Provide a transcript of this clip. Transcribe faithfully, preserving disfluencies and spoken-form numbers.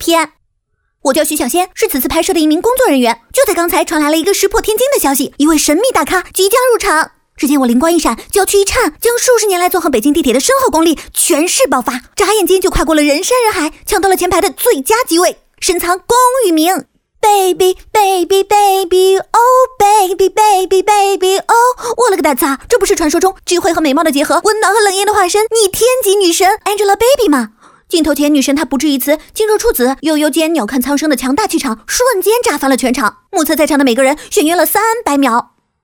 篇。我叫徐小仙，是此次拍摄的一名工作人员。就在刚才传来了一个石破天惊的消息，一位神秘大咖即将入场。只见我灵光一闪，娇躯一颤，将数十年来纵横北京地铁的深厚功力全势爆发，眨眼间就跨过了人山人海，抢到了前排的最佳机位，深藏功与名。Baby baby baby oh baby baby baby oh， 我了个大擦，这不是传说中智慧和美貌的结合，温暖和冷艳的化身，逆天级女神 Angelababy 吗？镜头前女神她不至一词，静若处子，悠悠间鸟瞰苍生的强大气场瞬间炸翻了全场。目测在场的每个人眩晕了三百秒。